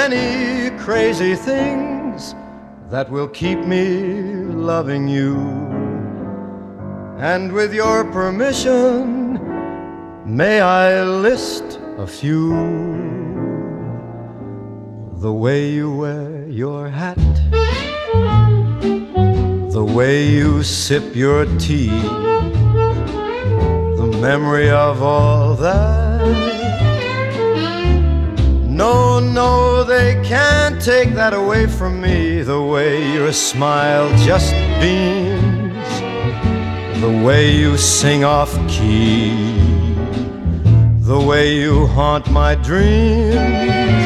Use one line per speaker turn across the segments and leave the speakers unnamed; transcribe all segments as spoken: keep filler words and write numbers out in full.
many crazy things that will keep me loving you. And with your permission, may I list a few? The way you wear your hat, the way you sip your tea, the memory of all that. No, no, they can't take that away from me. The way your smile just beams, the way you sing off key, the way you haunt my dreams.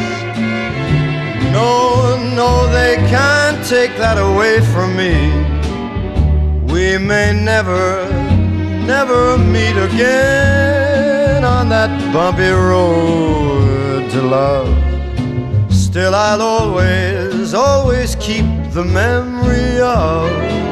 No, no, they can't take that away from me. We may never, never meet again on that bumpy road to love. Still I'll always, always keep the memory of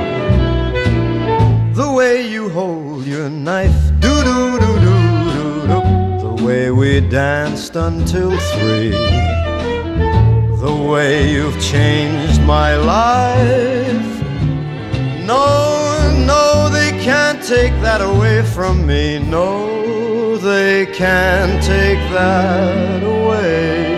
the way you hold your knife, doo-doo-doo-doo-doo-doo, the way we danced until three, the way you've changed my life. No, no, they can't take that away from me. No, they can't take that away.